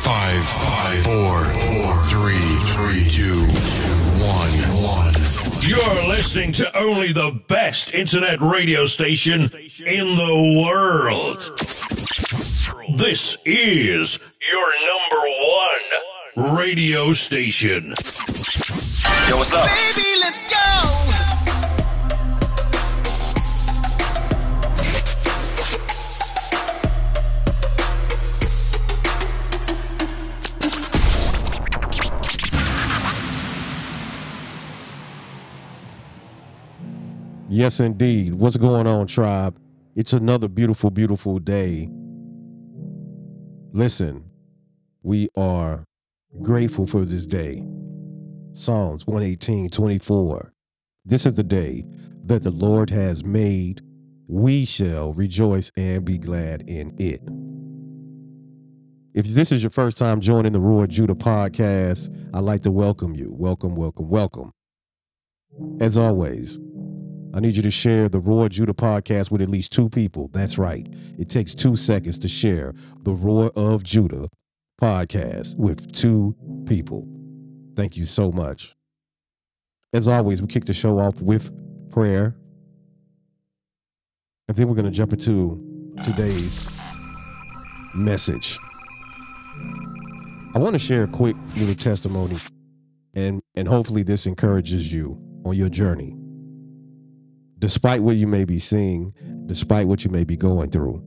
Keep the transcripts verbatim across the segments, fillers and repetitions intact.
Five, five, four, four, three, three, two, one, one. You're listening to only the best internet radio station in the world. This is your number one radio station. Yo, what's up? Baby, let's go. Yes, indeed. What's going on, tribe? It's another beautiful, beautiful day. Listen, we are grateful for this day. Psalms one eighteen, twenty-four. This is the day that the Lord has made. We shall rejoice and be glad in it. If this is your first time joining the Roar Judah podcast, I'd like to welcome you. Welcome, welcome, welcome. As always, I need you to share the Roar Judah podcast with at least two people. That's right. It takes two seconds to share the Roar of Judah podcast with two people. Thank you so much. As always, we kick the show off with prayer. And then we're going to jump into today's message. I want to share a quick little testimony, and, and hopefully this encourages you on your journey. Despite what you may be seeing, despite what you may be going through,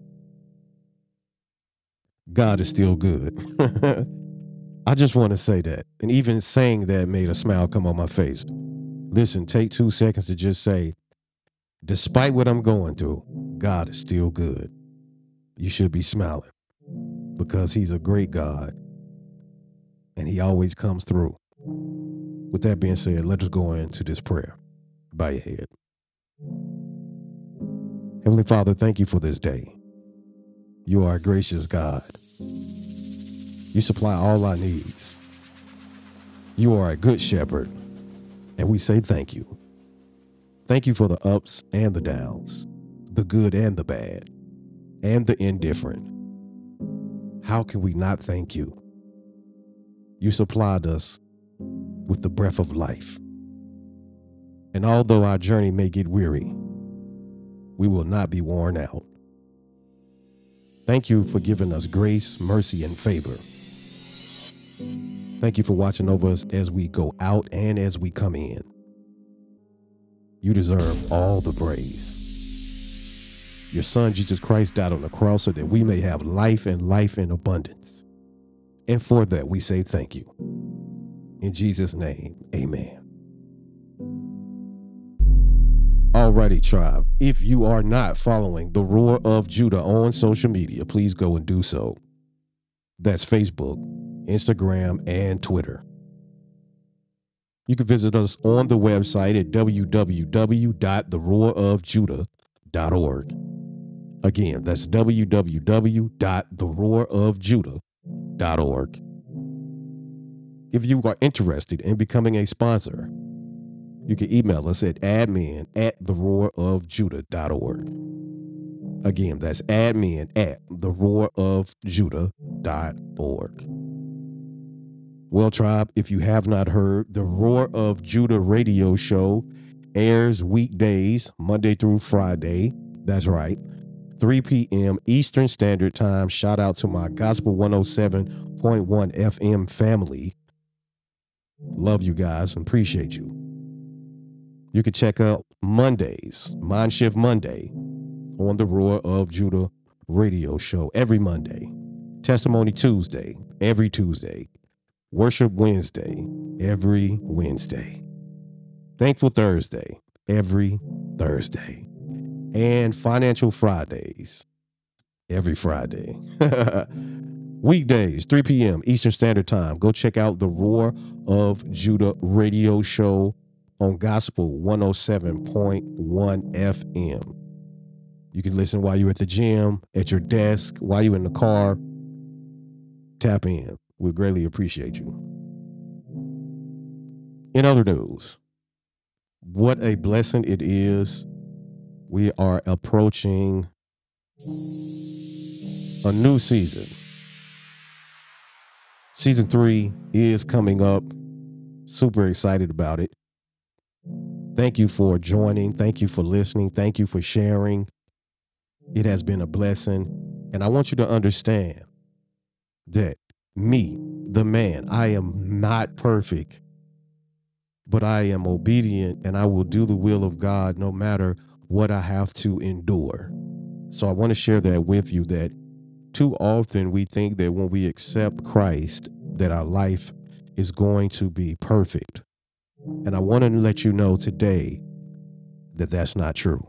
God is still good. I just want to say that. And even saying that made a smile come on my face. Listen, take two seconds to just say, despite what I'm going through, God is still good. You should be smiling because he's a great God and he always comes through. With that being said, let us go into this prayer. Bow your head. Heavenly Father, thank you for this day. You are a gracious God. You supply all our needs. You are a good shepherd, and we say thank you. Thank you for the ups and the downs, the good and the bad, and the indifferent. How can we not thank you? You supplied us with the breath of life. And although our journey may get weary, we will not be worn out. Thank you for giving us grace, mercy, and favor. Thank you for watching over us as we go out and as we come in. You deserve all the praise. Your son, Jesus Christ, died on the cross so that we may have life and life in abundance. And for that, we say thank you. In Jesus' name, amen. Alrighty, tribe. If you are not following the Roar of Judah on social media, please go and do so. That's Facebook, Instagram, and Twitter. You can visit us on the website at w w w dot the roar of judah dot org. Again, that's w w w dot the roar of judah dot org. If you are interested in becoming a sponsor, you can email us at admin at the roar of judah dot org. Again, that's admin at the roar of judah dot org. Well, tribe, if you have not heard, the Roar of Judah radio show airs weekdays, Monday through Friday. That's right, three p.m. Eastern Standard Time. Shout out to my Gospel one oh seven point one F M family. Love you guys and appreciate you. You can check out Mondays, Mind Shift Monday, on the Roar of Judah radio show every Monday. Testimony Tuesday, every Tuesday. Worship Wednesday, every Wednesday. Thankful Thursday, every Thursday. And Financial Fridays, every Friday. Weekdays, three p.m. Eastern Standard Time. Go check out the Roar of Judah radio show on Gospel one oh seven point one F M. You can listen while you're at the gym, at your desk, while you're in the car. Tap in. We greatly appreciate you. In other news, what a blessing it is. We are approaching a new season. Season three is coming up. Super excited about it. Thank you for joining. Thank you for listening. Thank you for sharing. It has been a blessing. And I want you to understand that me, the man, I am not perfect, but I am obedient and I will do the will of God no matter what I have to endure. So I want to share that with you, that too often we think that when we accept Christ, that our life is going to be perfect. And I want to let you know today that that's not true.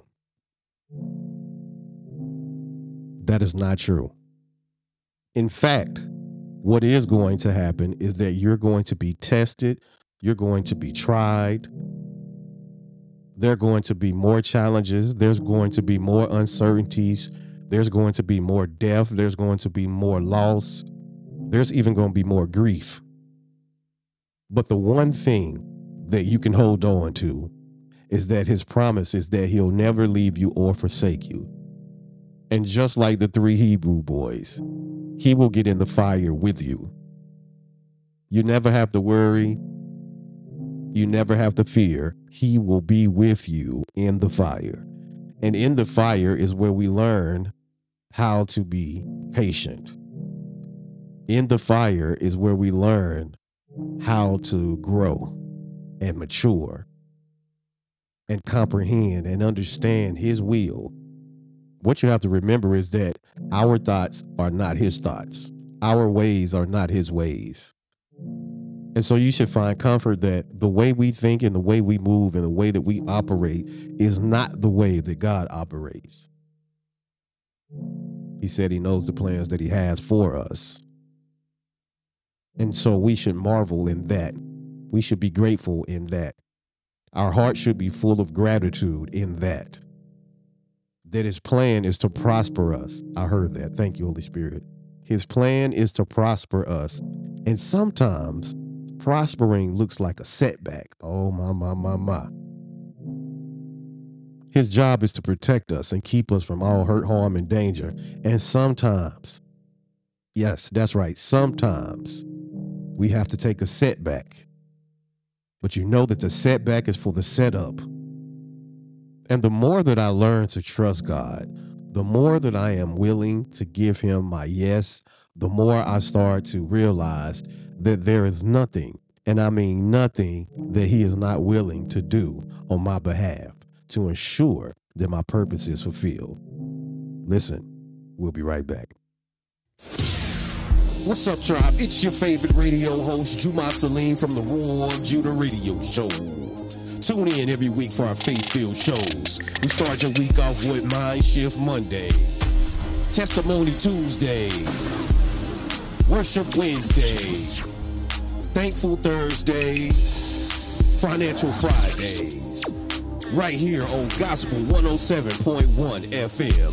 That is not true. In fact, what is going to happen is that you're going to be tested. You're going to be tried. There are going to be more challenges. There's going to be more uncertainties. There's going to be more death. There's going to be more loss. There's even going to be more grief. But the one thing that you can hold on to is that his promise is that he'll never leave you or forsake you. And just like the three Hebrew boys, he will get in the fire with you. You never have to worry. You never have to fear. He will be with you in the fire. And in the fire is where we learn how to be patient. In the fire is where we learn how to grow and mature and comprehend and understand his will. What you have to remember is that our thoughts are not his thoughts. Our ways are not his ways. And so you should find comfort that the way we think and the way we move and the way that we operate is not the way that God operates. He said he knows the plans that he has for us. And so we should marvel in that. We should be grateful in that. Our heart should be full of gratitude in that. That his plan is to prosper us. I heard that. Thank you, Holy Spirit. His plan is to prosper us. And sometimes prospering looks like a setback. Oh, my, my, my, my. His job is to protect us and keep us from all hurt, harm, and danger. And sometimes, yes, that's right, sometimes we have to take a setback. But you know that the setback is for the setup. And the more that I learn to trust God, the more that I am willing to give him my yes, the more I start to realize that there is nothing, and I mean nothing, that he is not willing to do on my behalf to ensure that my purpose is fulfilled. Listen, we'll be right back. What's up, tribe? It's your favorite radio host, Juma Salim from the Roar of Judah Radio Show. Tune in every week for our faith-filled shows. We start your week off with Mind Shift Monday, Testimony Tuesday, Worship Wednesday, Thankful Thursday, Financial Fridays, right here on Gospel one oh seven point one F M.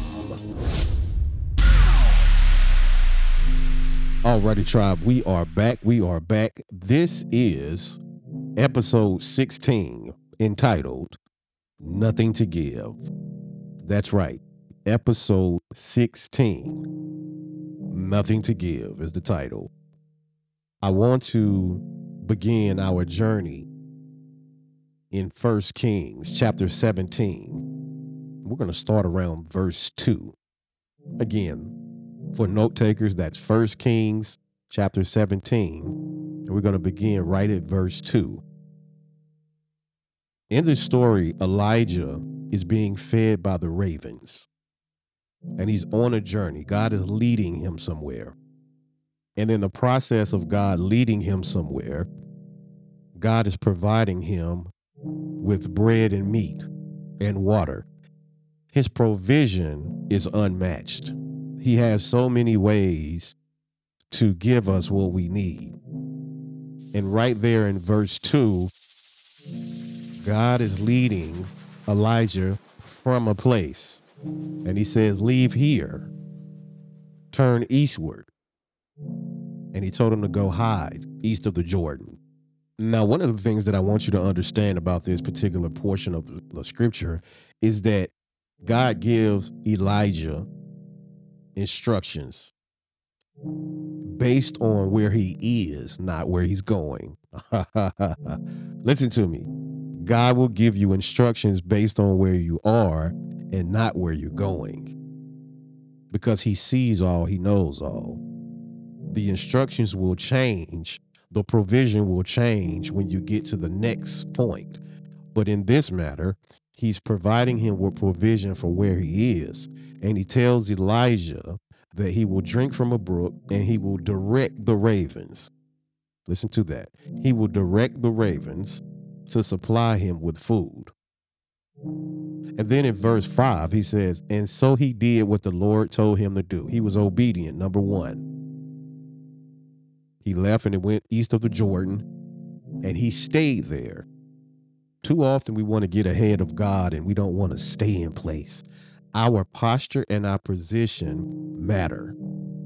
Alrighty, tribe, we are back. We are back. This is episode sixteen, entitled Nothing to Give. That's right. Episode sixteen, Nothing to Give is the title. I want to begin our journey in First Kings chapter seventeen. We're going to start around verse two. Again, for note takers, that's First Kings chapter seventeen. And we're going to begin right at verse two. In this story, Elijah is being fed by the ravens. And he's on a journey. God is leading him somewhere. And in the process of God leading him somewhere, God is providing him with bread and meat and water. His provision is unmatched. He has so many ways to give us what we need. And right there in verse two, God is leading Elijah from a place. And he says, leave here, turn eastward. And he told him to go hide east of the Jordan. Now, one of the things that I want you to understand about this particular portion of the scripture is that God gives Elijah instructions based on where he is, not where he's going. Listen to me. God will give you instructions based on where you are and not where you're going. Because he sees all, he knows all. The instructions will change. The provision will change when you get to the next point. But in this matter, he's providing him with provision for where he is. And he tells Elijah that he will drink from a brook and he will direct the ravens. Listen to that. He will direct the ravens to supply him with food. And then in verse five, he says, and so he did what the Lord told him to do. He was obedient, number one. He left and it went east of the Jordan, and he stayed there. Too often we want to get ahead of God and we don't want to stay in place. Our posture and our position matter.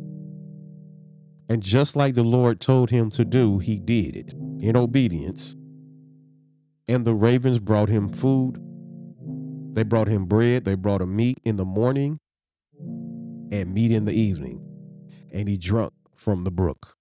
And just like the Lord told him to do, he did it in obedience. And the ravens brought him food. They brought him bread. They brought him meat in the morning and meat in the evening. And he drank from the brook.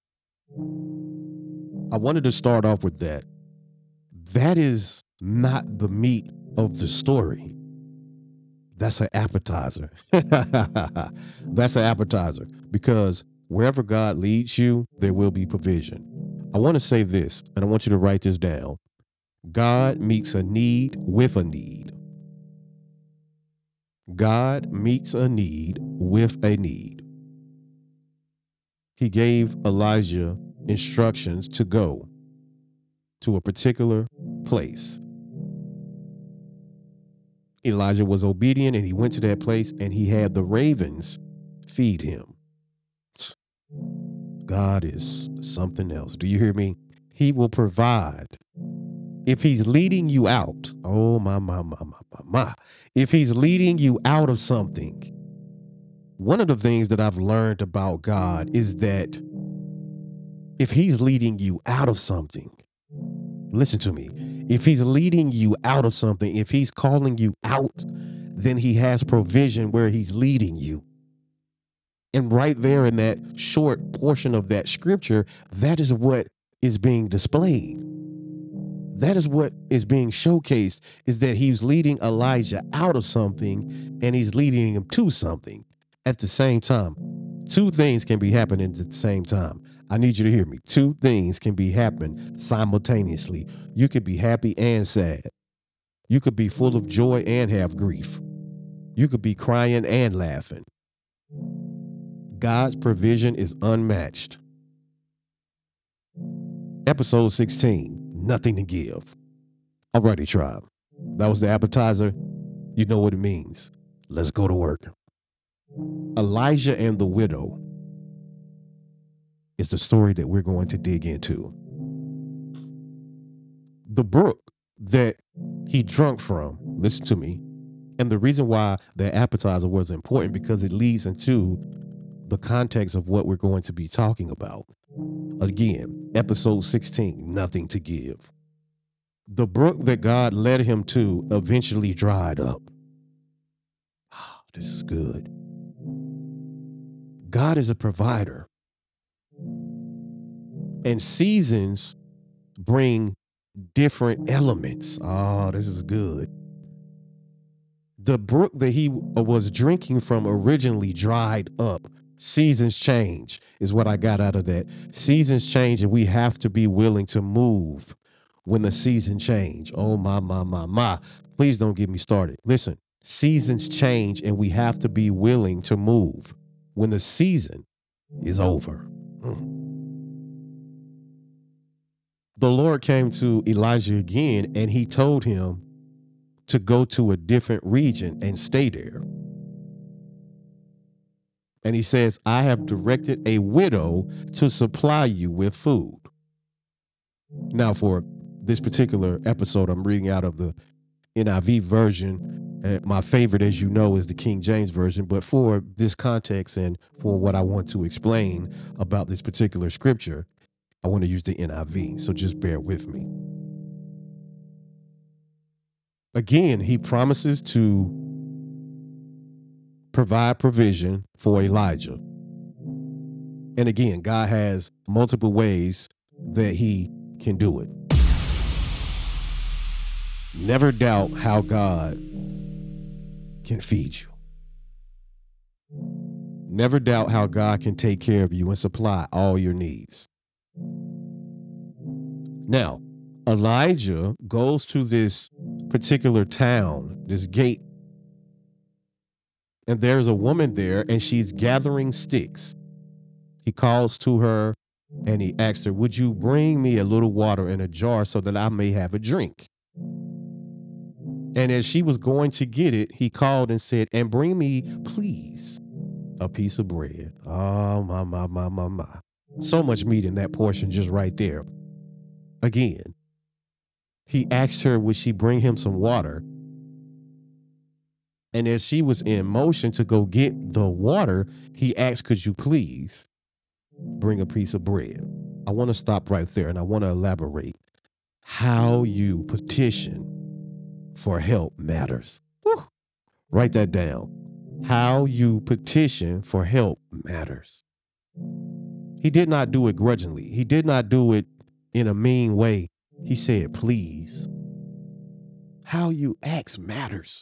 I wanted to start off with that. That is not the meat of the story. That's an appetizer. That's an appetizer, because wherever God leads you, there will be provision. I want to say this, and I want you to write this down. God meets a need with a need. God meets a need with a need. He gave Elijah instructions to go to a particular place. Elijah was obedient and he went to that place and he had the ravens feed him. God is something else. Do you hear me? He will provide. If he's leading you out, oh my, my, my, my, my, my. If he's leading you out of something, one of the things that I've learned about God is that if he's leading you out of something, listen to me. If he's leading you out of something, if he's calling you out, then he has provision where he's leading you. And right there in that short portion of that scripture, that is what is being displayed. That is what is being showcased, is that he's leading Elijah out of something and he's leading him to something at the same time. Two things can be happening at the same time. I need you to hear me. Two things can be happening simultaneously. You could be happy and sad. You could be full of joy and have grief. You could be crying and laughing. God's provision is unmatched. Episode sixteen, nothing to give. Alrighty, tribe. That was the appetizer. You know what it means. Let's go to work. Elijah and the widow is the story that we're going to dig into. The brook that he drank from, listen to me, and the reason why the appetizer was important because it leads into the context of what we're going to be talking about. Again, episode sixteen, nothing to give. The brook that God led him to eventually dried up. Oh, this is good. God is a provider. And seasons bring different elements. Oh, this is good. The brook that he was drinking from originally dried up. Seasons change is what I got out of that. Seasons change and we have to be willing to move when the season change. Oh, my, my, my, my. Please don't get me started. Listen, seasons change and we have to be willing to move when the season is over. Mm. The Lord came to Elijah again and he told him to go to a different region and stay there. And he says, I have directed a widow to supply you with food. Now, for this particular episode, I'm reading out of the N I V version. Uh, my favorite, as you know, is the King James version. But for this context and for what I want to explain about this particular scripture, I want to use the N I V. So just bear with me. Again, he promises to provide provision for Elijah. And again, God has multiple ways that he can do it. Never doubt how God can feed you. Never doubt how God can take care of you and supply all your needs. Now, Elijah goes to this particular town, this gate, and there's a woman there, and she's gathering sticks. He calls to her and he asks her, would you bring me a little water in a jar so that I may have a drink? And as she was going to get it, he called and said, and bring me, please, a piece of bread. Oh, my, my, my, my, my. So much meat in that portion just right there. Again, he asked her, would she bring him some water? And as she was in motion to go get the water, he asked, could you please bring a piece of bread? I want to stop right there and I want to elaborate. How you petition for help matters. Whew. Write that down. How you petition for help matters. He did not do it grudgingly. He did not do it in a mean way. He said, please. How you ask matters.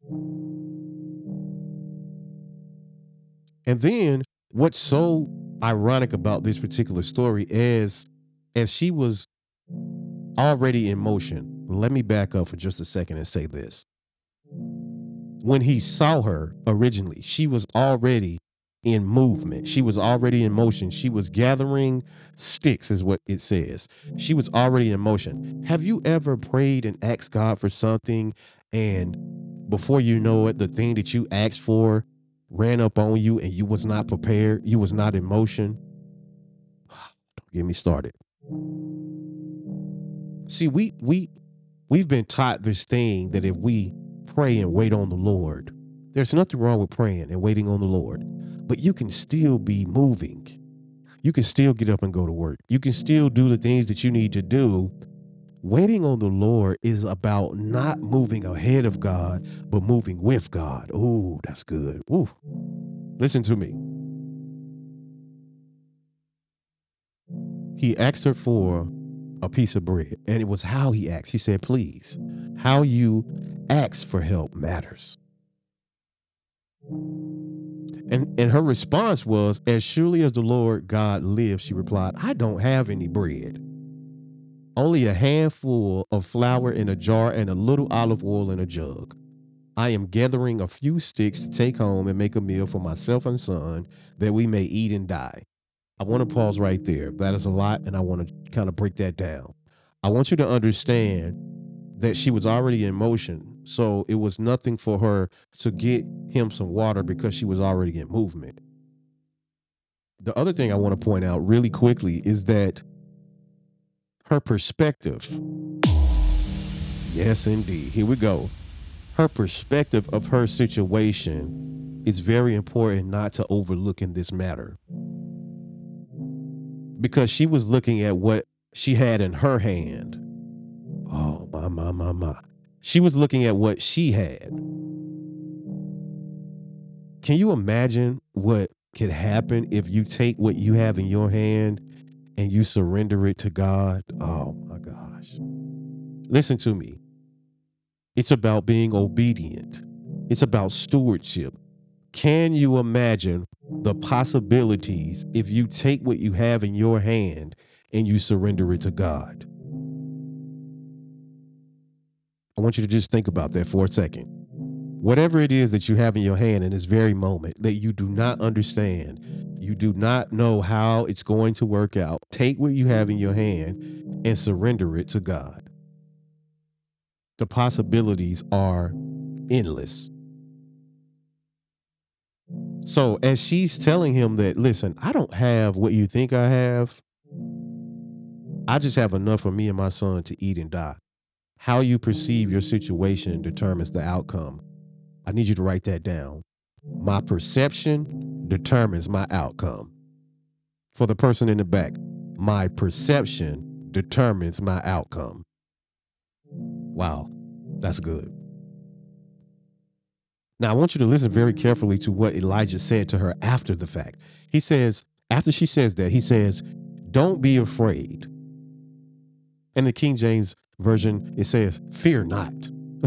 And then what's so ironic about this particular story is, as she was already in motion, let me back up for just a second and say this. When he saw her originally, she was already in movement. She was already in motion. She was gathering sticks is what it says. She was already in motion. Have you ever prayed and asked God for something, and before you know it, the thing that you asked for ran up on you and you was not prepared? You was not in motion? Don't get me started. See, we, we, we've been taught this thing that if we pray and wait on the Lord, there's nothing wrong with praying and waiting on the Lord, but you can still be moving. You can still get up and go to work. You can still do the things that you need to do. Waiting on the Lord is about not moving ahead of God, but moving with God. Oh, that's good. Ooh. Listen to me. He asked her for a piece of bread, and it was how he asked. He said, please. How you ask for help matters. And, and her response was, as surely as the Lord God lives, she replied, I don't have any bread. Only a handful of flour in a jar and a little olive oil in a jug. I am gathering a few sticks to take home and make a meal for myself and son that we may eat and die. I want to pause right there. That is a lot, and I want to kind of break that down. I want you to understand that she was already in motion, so it was nothing for her to get him some water because she was already in movement. The other thing I want to point out really quickly is that her perspective, yes, indeed, here we go. Her perspective of her situation is very important not to overlook in this matter. Because she was looking at what she had in her hand. Oh, my, my, my, my. She was looking at what she had. Can you imagine what could happen if you take what you have in your hand and you surrender it to God? Oh, my gosh. Listen to me. It's about being obedient. It's about stewardship. Can you imagine the possibilities if you take what you have in your hand and you surrender it to God? I want you to just think about that for a second. Whatever it is that you have in your hand in this very moment that you do not understand, you do not know how it's going to work out, take what you have in your hand and surrender it to God. The possibilities are endless. So as she's telling him that, listen, I don't have what you think I have. I just have enough for me and my son to eat and die. How you perceive your situation determines the outcome. I need you to write that down. My perception determines my outcome. For the person in the back, my perception determines my outcome. Wow, that's good. Now, I want you to listen very carefully to what Elijah said to her after the fact. He says, After she says that, he says, don't be afraid. In the King James Version, it says, fear not.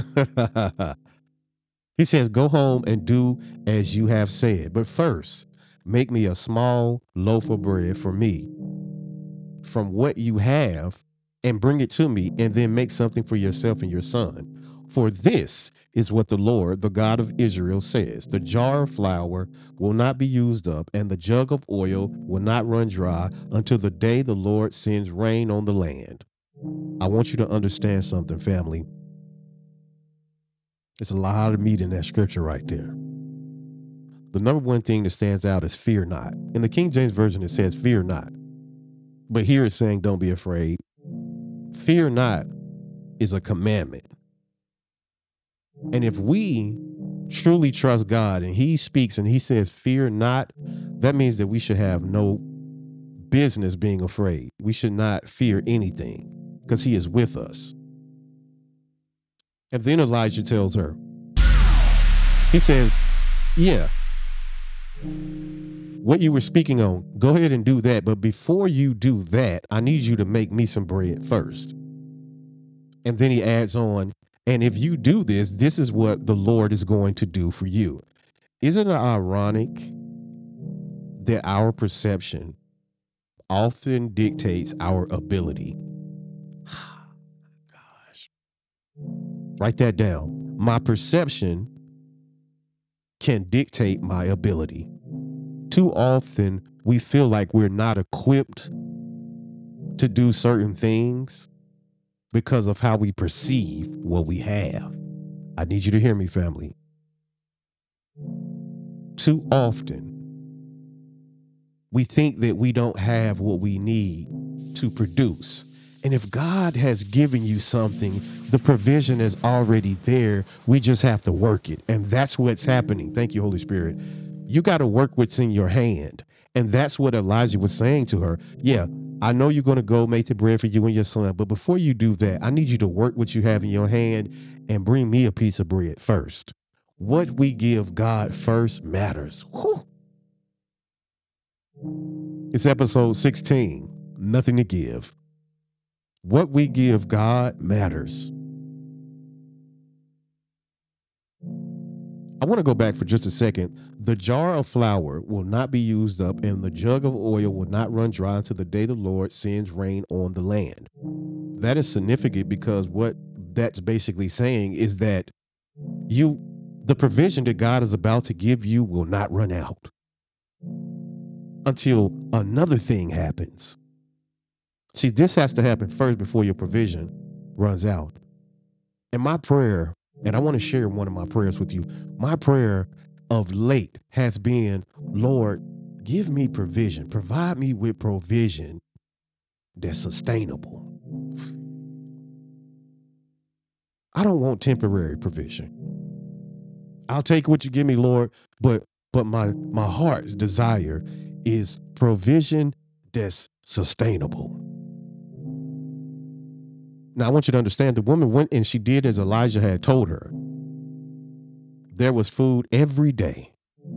He says, go home and do as you have said. But first, make me a small loaf of bread for me from what you have and bring it to me, and then make something for yourself and your son. For this is what the Lord, the God of Israel, says. The jar of flour will not be used up, and the jug of oil will not run dry until the day the Lord sends rain on the land. I want you to understand something, family. There's a lot of meat in that scripture right there. The number one thing that stands out is fear not. In the King James Version, it says fear not. But here it's saying don't be afraid. Fear not is a commandment. And if we truly trust God and he speaks and he says fear not, that means that we should have no business being afraid. We should not fear anything because he is with us. And then Elijah tells her, he says, yeah, what you were speaking on, go ahead and do that. But before you do that, I need you to make me some bread first. And then he adds on, and if you do this, this is what the Lord is going to do for you. Isn't it ironic that our perception often dictates our ability? Gosh. Write that down. My perception can dictate my ability. Too often, we feel like we're not equipped to do certain things because of how we perceive what we have. I need you to hear me, family. Too often, we think that we don't have what we need to produce. And if God has given you something, the provision is already there. We just have to work it. And that's what's happening. Thank you, Holy Spirit. You got to work what's in your hand. And that's what Elijah was saying to her. Yeah, I know you're going to go make the bread for you and your son. But before you do that, I need you to work what you have in your hand and bring me a piece of bread first. What we give God first matters. Whew. It's episode sixteen, Nothing to Give. What we give God matters. I want to go back for just a second. The jar of flour will not be used up, and the jug of oil will not run dry until the day the Lord sends rain on the land. That is significant because what that's basically saying is that you, the provision that God is about to give you will not run out until another thing happens. See, this has to happen first before your provision runs out. And my prayer, and I want to share one of my prayers with you. My prayer of late has been, Lord, give me provision. Provide me with provision that's sustainable. I don't want temporary provision. I'll take what you give me, Lord, but but my, my heart's desire is provision that's sustainable. Now, I want you to understand the woman went and she did as Elijah had told her. There was food every day.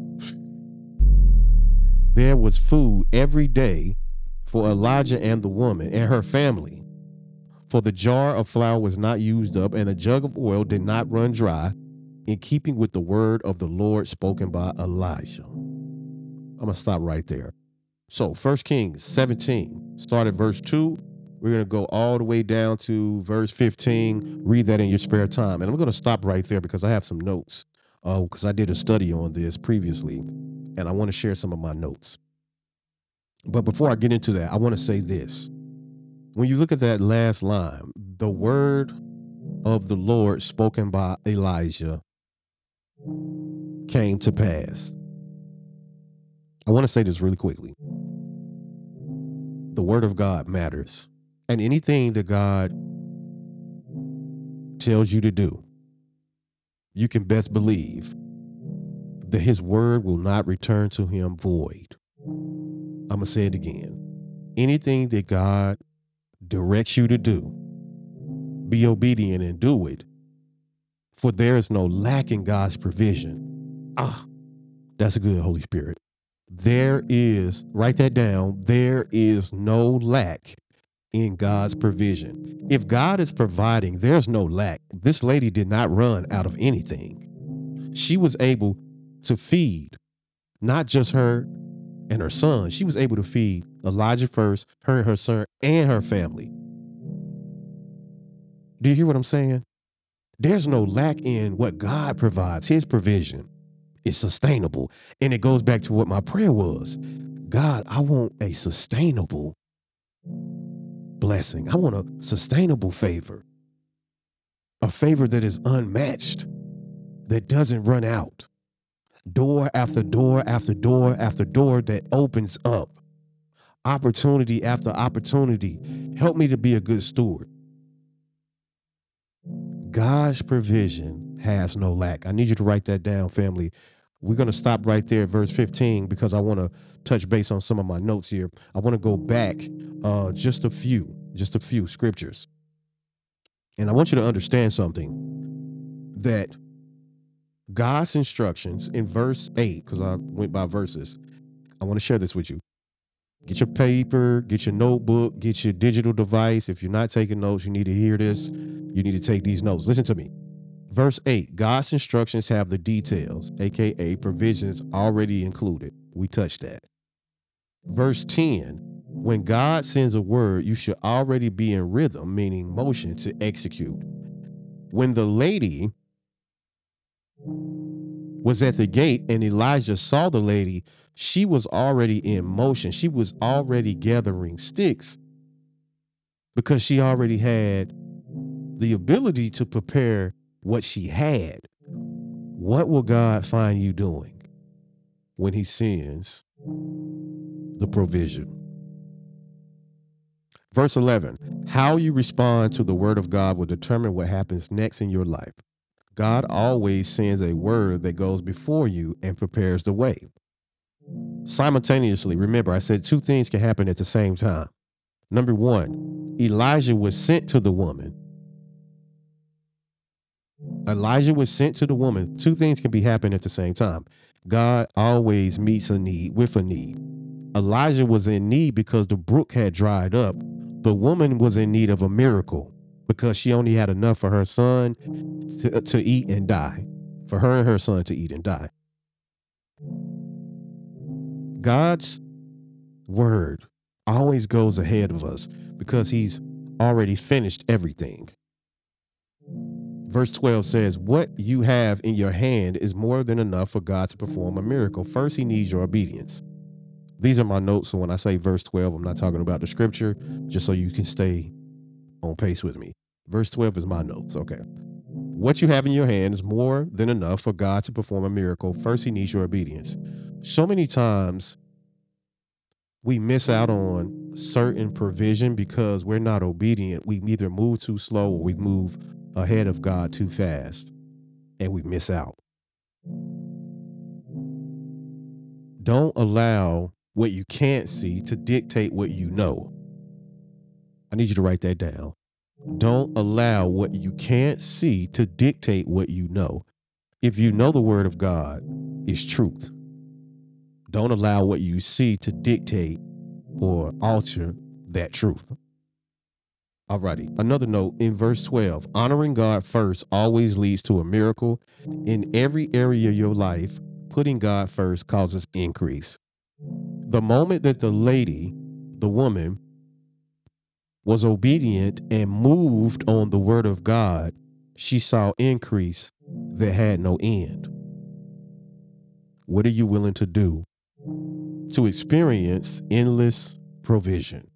There was food every day for Elijah and the woman and her family. For the jar of flour was not used up, and the jug of oil did not run dry, in keeping with the word of the Lord spoken by Elijah. I'm going to stop right there. So First Kings seventeen, start at verse two. We're going to go all the way down to verse fifteen. Read that in your spare time. And I'm going to stop right there because I have some notes. Uh, because I did a study on this previously, and I want to share some of my notes. But before I get into that, I want to say this. When you look at that last line, the word of the Lord spoken by Elijah came to pass. I want to say this really quickly. The word of God matters. And anything that God tells you to do, you can best believe that his word will not return to him void. I'm going to say it again. Anything that God directs you to do, be obedient and do it, for there is no lack in God's provision. Ah, that's a good Holy Spirit. There is, write that down, there is no lack in God's provision. If God is providing, there's no lack. This lady did not run out of anything. She was able to feed not just her and her son. She was able to feed Elijah first, her and her son, and her family. Do you hear what I'm saying? There's no lack in what God provides. His provision is sustainable. And it goes back to what my prayer was. God, I want a sustainable blessing. I want a sustainable favor. A favor that is unmatched, that doesn't run out. Door after door after door after door that opens up. Opportunity after opportunity. Help me to be a good steward. God's provision has no lack. I need you to write that down, family. We're going to stop right there at verse fifteen because I want to touch base on some of my notes here. I want to go back uh, just a few, just a few scriptures. And I want you to understand something, that God's instructions in verse eight, because I went by verses, I want to share this with you. Get your paper, get your notebook, get your digital device. If you're not taking notes, you need to hear this. You need to take these notes. Listen to me. Verse eight, God's instructions have the details, aka provisions already included. We touched that. Verse ten, when God sends a word, you should already be in rhythm, meaning motion, to execute. When the lady was at the gate and Elijah saw the lady, she was already in motion. She was already gathering sticks because she already had the ability to prepare what she had. What will God find you doing when he sends the provision? Verse eleven, how you respond to the word of God will determine what happens next in your life. God always sends a word that goes before you and prepares the way. Simultaneously, remember, I said two things can happen at the same time. Number one, Elijah was sent to the woman. Elijah was sent to the woman. Two things can be happening at the same time. God always meets a need with a need. Elijah was in need because the brook had dried up. The woman was in need of a miracle because she only had enough for her son to, to eat and die. For her and her son to eat and die. God's word always goes ahead of us because he's already finished everything. Verse twelve says, what you have in your hand is more than enough for God to perform a miracle. First, he needs your obedience. These are my notes. So when I say verse twelve, I'm not talking about the scripture, just so you can stay on pace with me. Verse twelve is my notes. Okay. What you have in your hand is more than enough for God to perform a miracle. First, he needs your obedience. So many times we miss out on certain provision because we're not obedient. We either move too slow or we move ahead of God too fast and we miss out. Don't allow what you can't see to dictate what you know. I need you to write that down. Don't allow what you can't see to dictate what you know. If you know the word of God is truth, don't allow what you see to dictate or alter that truth. Alrighty, another note in verse twelve, honoring God first always leads to a miracle. In every area of your life, putting God first causes increase. The moment that the lady, the woman, was obedient and moved on the word of God, she saw increase that had no end. What are you willing to do to experience endless provision?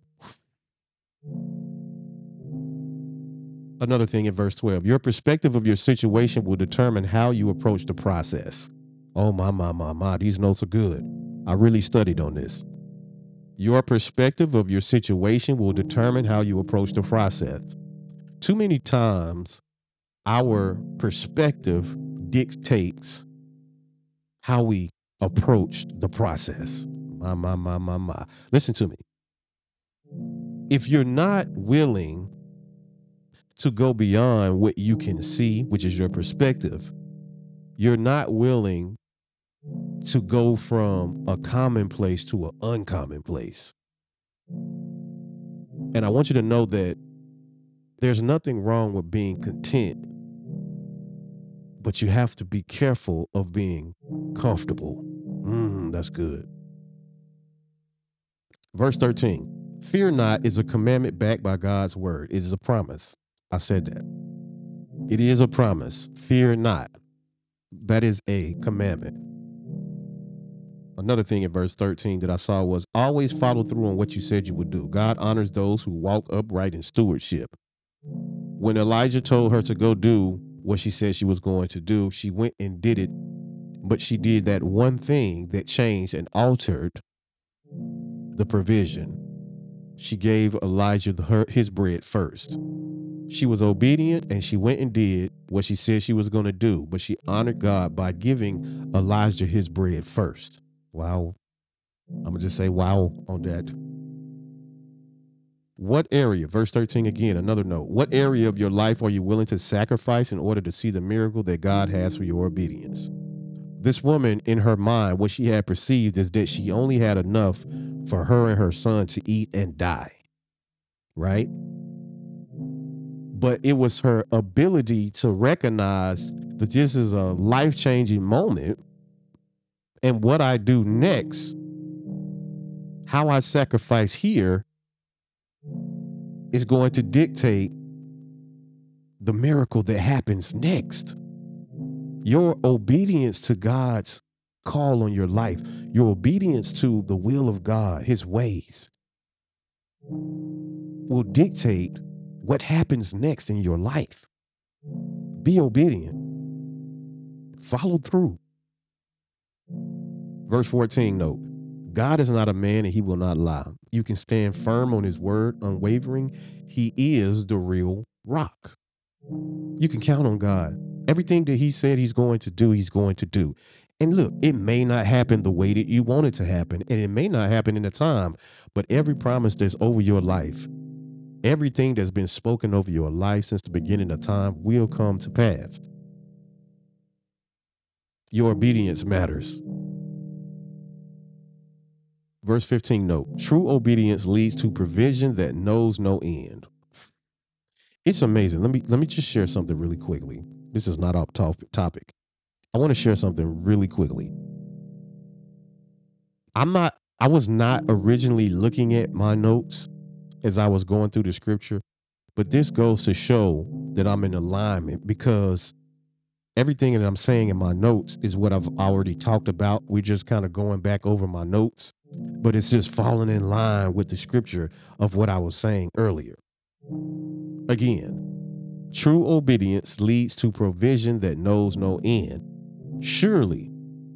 Another thing in verse twelve, your perspective of your situation will determine how you approach the process. Oh, my, my, my, my, these notes are good. I really studied on this. Your perspective of your situation will determine how you approach the process. Too many times, our perspective dictates how we approach the process. My, my, my, my, my. Listen to me. If you're not willing to go beyond what you can see, which is your perspective, you're not willing to go from a commonplace to an uncommon place. And I want you to know that there's nothing wrong with being content, but you have to be careful of being comfortable. Mm, that's good. Verse thirteen, fear not is a commandment backed by God's word. It is a promise. I said that. It is a promise. Fear not. That is a commandment. Another thing in verse thirteen that I saw was always follow through on what you said you would do. God honors those who walk upright in stewardship. When Elijah told her to go do what she said she was going to do, she went and did it. But she did that one thing that changed and altered the provision. She gave Elijah the, her, his bread first. She was obedient and she went and did what she said she was going to do, but she honored God by giving Elijah his bread first. Wow. I'm going to just say wow on that. What area, verse thirteen again, another note. What area of your life are you willing to sacrifice in order to see the miracle that God has for your obedience? This woman, in her mind, what she had perceived is that she only had enough for her and her son to eat and die, right? But it was her ability to recognize that this is a life-changing moment, and what I do next, how I sacrifice here, is going to dictate the miracle that happens next. Your obedience to God's call on your life, your obedience to the will of God, his ways, will dictate what happens next in your life. Be obedient. Follow through. Verse fourteen, note, God is not a man and he will not lie. You can stand firm on his word, unwavering. He is the real rock. You can count on God. Everything that he said he's going to do, he's going to do. And look, it may not happen the way that you want it to happen, and it may not happen in the time, but every promise that's over your life, everything that's been spoken over your life since the beginning of time will come to pass. Your obedience matters. Verse fifteen, note, true obedience leads to provision that knows no end. It's amazing. Let me let me just share something really quickly. This is not off topic. I want to share something really quickly. I'm not, I was not originally looking at my notes as I was going through the scripture, but this goes to show that I'm in alignment, because everything that I'm saying in my notes is what I've already talked about. We're just kind of going back over my notes, but it's just falling in line with the scripture of what I was saying earlier. Again, true obedience leads to provision that knows no end. Surely,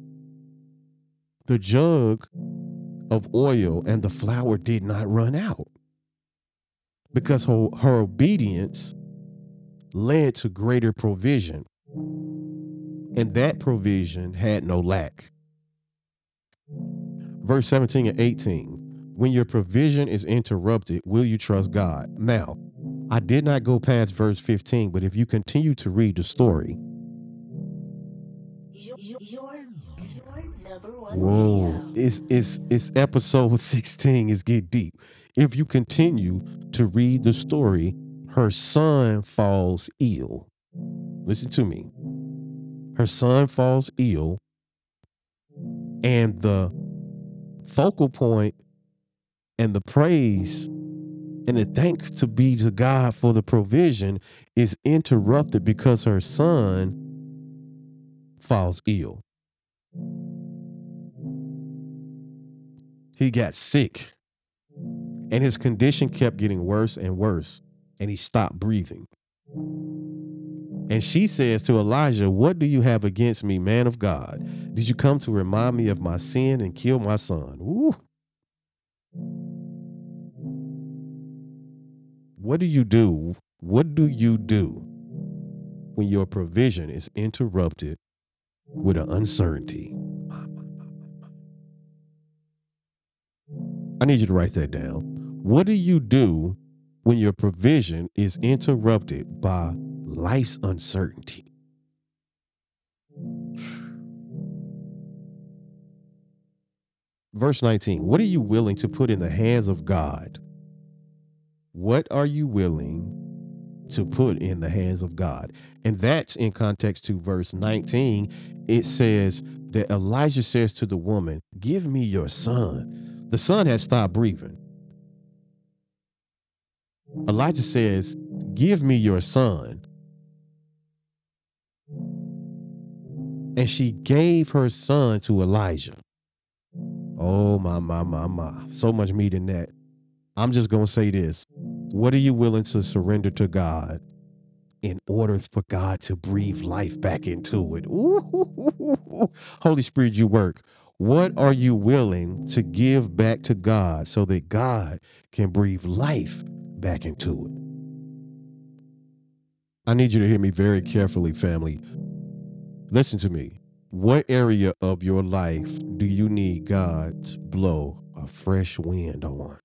the jug of oil and the flour did not run out, because her, her obedience led to greater provision, and that provision had no lack. Verse seventeen and eighteen, when your provision is interrupted, will you trust God? Now, I did not go past verse fifteen, but if you continue to read the story, Your, your, your number one whoa, radio. it's, it's, it's episode sixteen is get deep. If you continue to read the story, her son falls ill. Listen to me. Her son falls ill, and the focal point and the praise and the thanks to be to God for the provision is interrupted because her son falls ill. He got sick, and his condition kept getting worse and worse, and he stopped breathing. And she says to Elijah, what do you have against me, man of God? Did you come to remind me of my sin and kill my son? Ooh. What do you do? What do you do when your provision is interrupted with an uncertainty? I need you to write that down. What do you do when your provision is interrupted by life's uncertainty? Verse nineteen, what are you willing to put in the hands of God? What are you willing to put in the hands of God? And that's in context to verse nineteen. It says that Elijah says to the woman, give me your son. The son has stopped breathing. Elijah says, give me your son. And she gave her son to Elijah. Oh, my, my, my, my. So much meat in that. I'm just going to say this. What are you willing to surrender to God in order for God to breathe life back into it? Ooh, Holy Spirit, you work. What are you willing to give back to God so that God can breathe life back into it? I need you to hear me very carefully, family. Listen to me. What area of your life do you need God to blow a fresh wind on?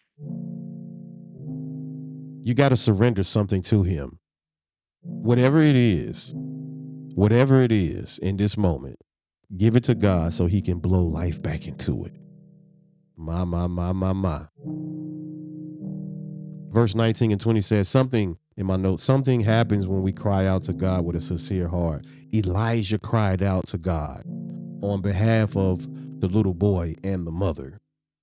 You got to surrender something to him. Whatever it is, whatever it is in this moment, give it to God so he can blow life back into it. My, my, my, my, my. Verse nineteen and twenty says something in my notes. Something happens when we cry out to God with a sincere heart. Elijah cried out to God on behalf of the little boy and the mother.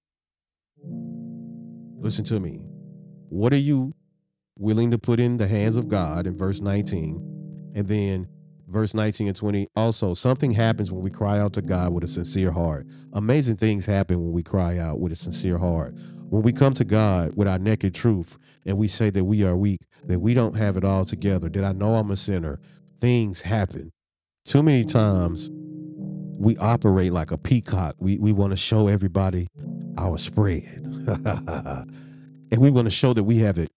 Listen to me. What are you willing to put in the hands of God in verse nineteen? And then verse nineteen and twenty, also, something happens when we cry out to God with a sincere heart. Amazing things happen when we cry out with a sincere heart. When we come to God with our naked truth and we say that we are weak, that we don't have it all together, that I know I'm a sinner, things happen. Too many times we operate like a peacock. We, we want to show everybody our spread. And we want to show that we have it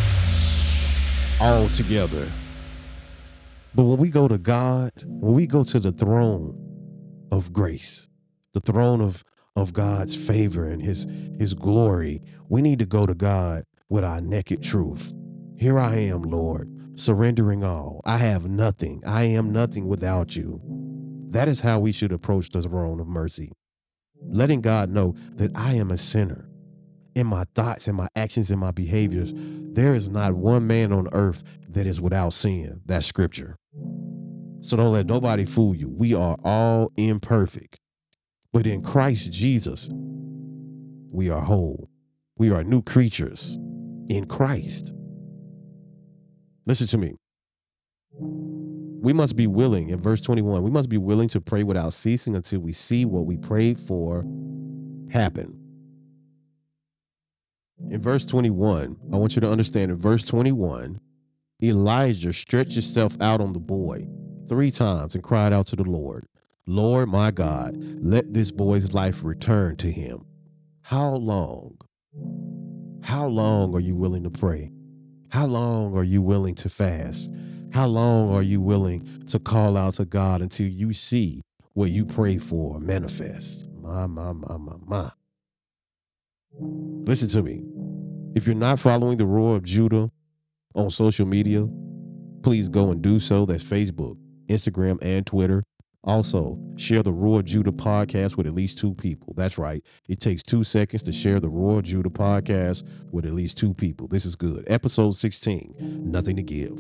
all together. But when we go to God, when we go to the throne of grace, the throne of, of God's favor and his, his glory, we need to go to God with our naked truth. Here I am, Lord, surrendering all. I have nothing. I am nothing without you. That is how we should approach the throne of mercy. Letting God know that I am a sinner. In my thoughts and my actions and my behaviors, there is not one man on earth that is without sin. That's scripture. So don't let nobody fool you. We are all imperfect. But in Christ Jesus, we are whole. We are new creatures in Christ. Listen to me. We must be willing, in verse twenty-one, we must be willing to pray without ceasing until we see what we prayed for happen. In verse twenty-one, I want you to understand, in verse twenty-one, Elijah stretched himself out on the boy three times and cried out to the Lord, Lord, my God, let this boy's life return to him. How long? How long are you willing to pray? How long are you willing to fast? How long are you willing to call out to God until you see what you pray for manifest? My, my, my, my, my. Listen to me. If you're not following the Roar of Judah on social media, please go and do so. That's Facebook, Instagram, and Twitter. Also, share the Roar of Judah podcast with at least two people. That's right. It takes two seconds to share the Roar of Judah podcast with at least two people. This is good. Episode sixteen, Nothing to Give.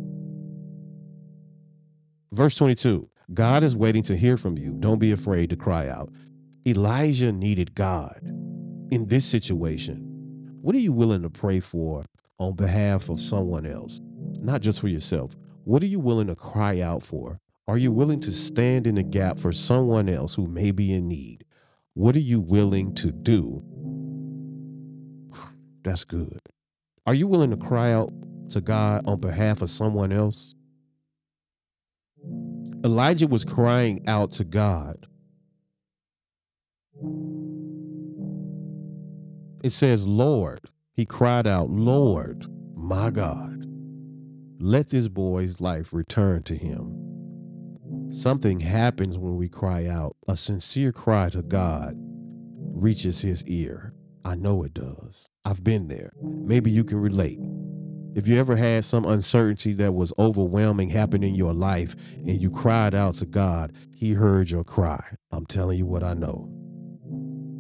Verse twenty-two, God is waiting to hear from you. Don't be afraid to cry out. Elijah needed God. In this situation, what are you willing to pray for on behalf of someone else? Not just for yourself. What are you willing to cry out for? Are you willing to stand in the gap for someone else who may be in need? What are you willing to do? That's good. Are you willing to cry out to God on behalf of someone else? Elijah was crying out to God. It says, Lord, he cried out, Lord, my God, let this boy's life return to him. Something happens when we cry out. A sincere cry to God reaches his ear. I know it does. I've been there. Maybe you can relate. If you ever had some uncertainty that was overwhelming happen in your life and you cried out to God, he heard your cry. I'm telling you what I know.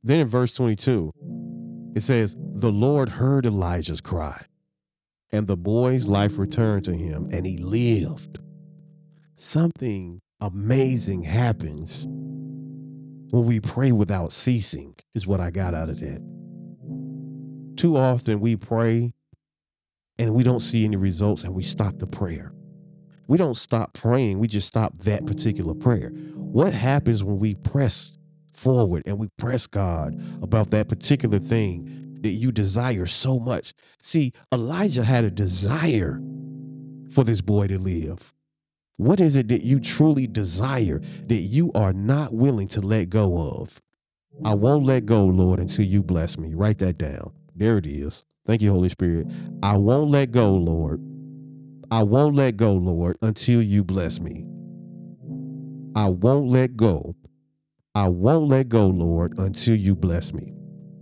Then in verse twenty-two, it says, the Lord heard Elijah's cry, and the boy's life returned to him, and he lived. Something amazing happens when we pray without ceasing, is what I got out of that. Too often we pray and we don't see any results and we stop the prayer. We don't stop praying, we just stop that particular prayer. What happens when we press forward and we press God about that particular thing that you desire so much? See, Elijah had a desire for this boy to live. What is it that you truly desire that you are not willing to let go of? I won't let go, Lord, until you bless me. Write that down. There it is. Thank you, Holy Spirit. I won't let go, Lord. I won't let go, Lord, until you bless me. I won't let go. I won't let go, Lord, until you bless me.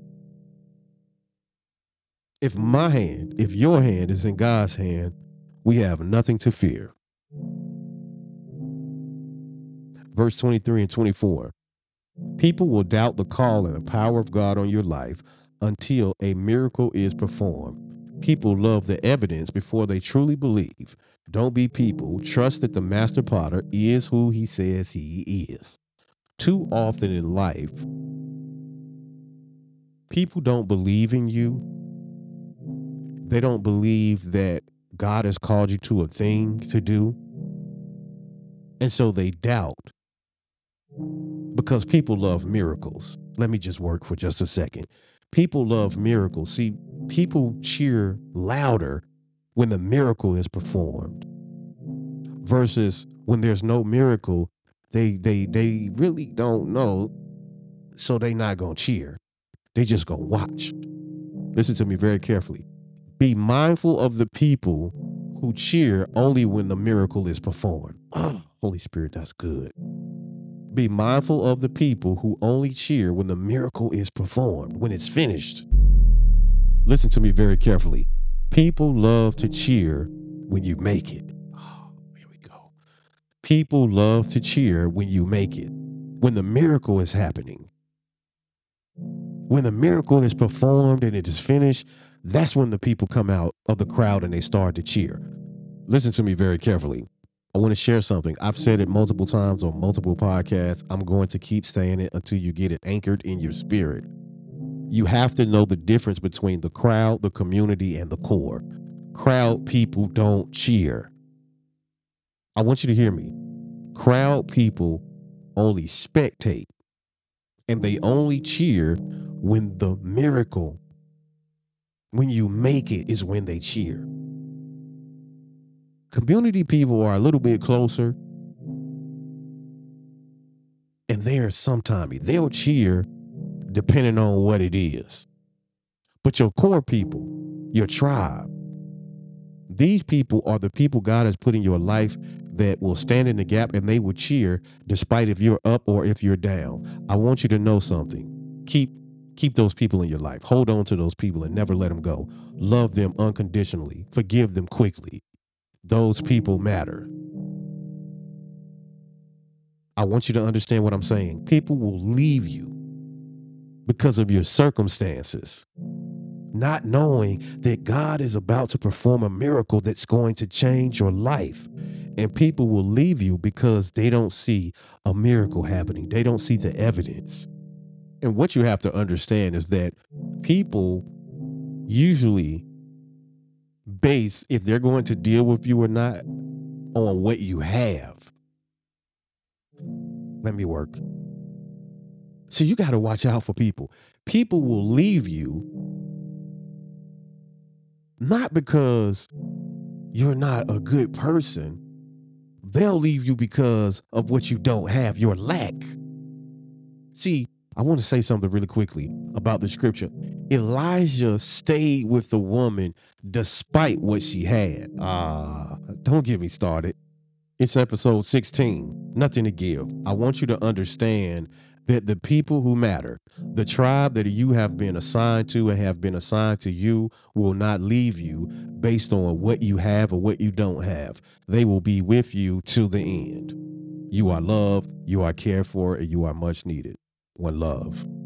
If my hand, if your hand is in God's hand, we have nothing to fear. Verse twenty-three and twenty-four. People will doubt the call and the power of God on your life until a miracle is performed. People love the evidence before they truly believe. Don't be people. Trust that the master potter is who he says he is. Too often in life, people don't believe in you. They don't believe that God has called you to a thing to do. And so they doubt. Because people love miracles. Let me just work for just a second. People love miracles. See, people cheer louder when the miracle is performed versus when there's no miracle, they they they really don't know, so they not gonna cheer. They just gonna watch. Listen to me very carefully. Be mindful of the people who cheer only when the miracle is performed. Oh, Holy Spirit, that's good. Be mindful of the people who only cheer when the miracle is performed, when it's finished. Listen to me very carefully. People love to cheer when you make it. Oh, here we go. People love to cheer when you make it, when the miracle is happening. When the miracle is performed and it is finished, that's when the people come out of the crowd and they start to cheer. Listen to me very carefully. I want to share something. I've said it multiple times on multiple podcasts. I'm going to keep saying it until you get it anchored in your spirit. You have to know the difference between the crowd, the community, and the core. Crowd people don't cheer. I want you to hear me. Crowd people only spectate, and they only cheer when the miracle, when you make it, is when they cheer. Community people are a little bit closer, and they're sometimes, they'll cheer depending on what it is. But your core people, your tribe, these people are the people God has put in your life that will stand in the gap, and they will cheer despite if you're up or if you're down. I want you to know something. Keep Keep those people in your life. Hold on to those people and never let them go. Love them unconditionally. Forgive them quickly. Those people matter. I want you to understand what I'm saying. People will leave you because of your circumstances, not knowing that God is about to perform a miracle that's going to change your life. And people will leave you because they don't see a miracle happening. They don't see the evidence. And what you have to understand is that people usually base, if they're going to deal with you or not, on what you have. Let me work. So you got to watch out for people. People will leave you not because you're not a good person. They'll leave you because of what you don't have, your lack. See, I want to say something really quickly about the scripture. Elijah stayed with the woman despite what she had. Ah, uh, don't get me started. It's episode sixteen, nothing to give. I want you to understand that the people who matter, the tribe that you have been assigned to and have been assigned to you, will not leave you based on what you have or what you don't have. They will be with you till the end. You are loved, you are cared for, and you are much needed. One love.